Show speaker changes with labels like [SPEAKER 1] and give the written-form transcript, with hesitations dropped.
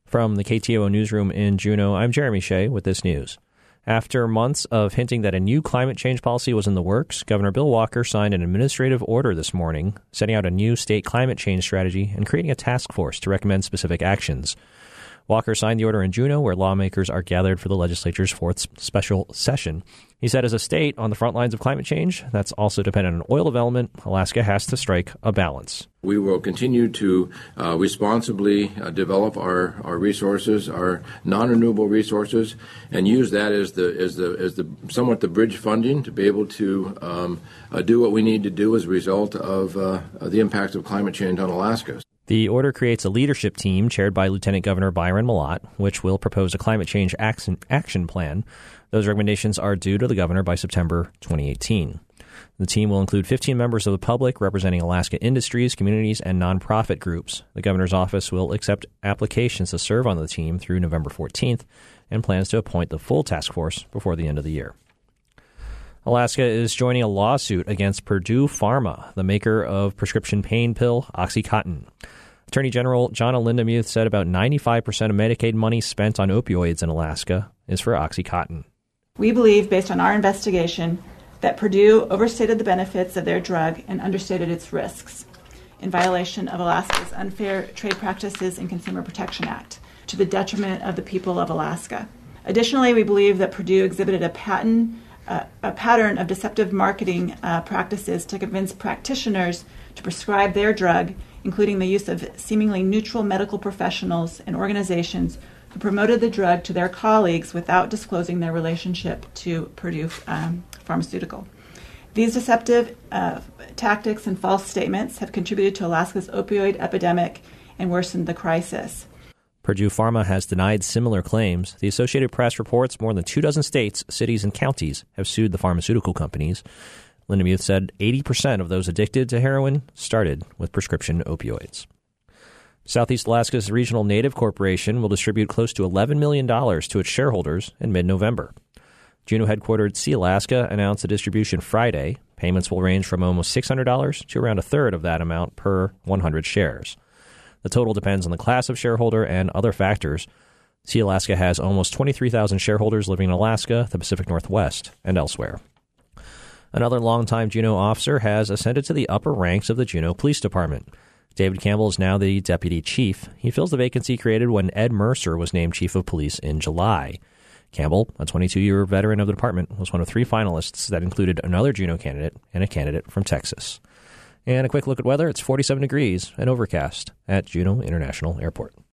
[SPEAKER 1] From the KTOO newsroom in Juneau, I'm Jeremy Shea with this news. After months of hinting that a new climate change policy was in the works, Governor Bill Walker signed an administrative order this morning, setting out a new state climate change strategy and creating a task force to recommend specific actions. Walker signed the order in Juneau, where lawmakers are gathered for the legislature's fourth special session. He said, as a state on the front lines of climate change that's also dependent on oil development, Alaska has to strike a balance.
[SPEAKER 2] We will continue to responsibly develop our resources, our non-renewable resources, and use that as the somewhat the bridge funding to be able to do what we need to do as a result of the impacts of climate change on Alaska.
[SPEAKER 1] The order creates a leadership team chaired by Lieutenant Governor Byron Mallott, which will propose a climate change action plan. Those recommendations are due to the governor by September 2018. The team will include 15 members of the public representing Alaska industries, communities, and nonprofit groups. The governor's office will accept applications to serve on the team through November 14th and plans to appoint the full task force before the end of the year. Alaska is joining a lawsuit against Purdue Pharma, the maker of prescription pain pill OxyContin. Attorney General John Lindemuth said about 95% of Medicaid money spent on opioids in Alaska is for OxyContin.
[SPEAKER 3] We believe, based on our investigation, that Purdue overstated the benefits of their drug and understated its risks in violation of Alaska's Unfair Trade Practices and Consumer Protection Act to the detriment of the people of Alaska. Additionally, we believe that Purdue exhibited a pattern of deceptive marketing practices to convince practitioners to prescribe their drug, including the use of seemingly neutral medical professionals and organizations who promoted the drug to their colleagues without disclosing their relationship to Purdue Pharmaceutical. These deceptive tactics and false statements have contributed to Alaska's opioid epidemic and worsened the crisis.
[SPEAKER 1] Purdue Pharma has denied similar claims. The Associated Press reports more than 24 states, cities, and counties have sued the pharmaceutical companies. Lindemuth said 80% of those addicted to heroin started with prescription opioids. Southeast Alaska's Regional Native Corporation will distribute close to $11 million to its shareholders in mid-November. Juneau-headquartered Sea Alaska announced the distribution Friday. Payments will range from almost $600 to around a third of that amount per 100 shares. The total depends on the class of shareholder and other factors. Sea Alaska has almost 23,000 shareholders living in Alaska, the Pacific Northwest, and elsewhere. Another longtime Juneau officer has ascended to the upper ranks of the Juneau Police Department. David Campbell is now the deputy chief. He fills the vacancy created when Ed Mercer was named chief of police in July. Campbell, a 22-year veteran of the department, was one of 3 finalists that included another Juneau candidate and a candidate from Texas. And a quick look at weather. It's 47 degrees and overcast at Juneau International Airport.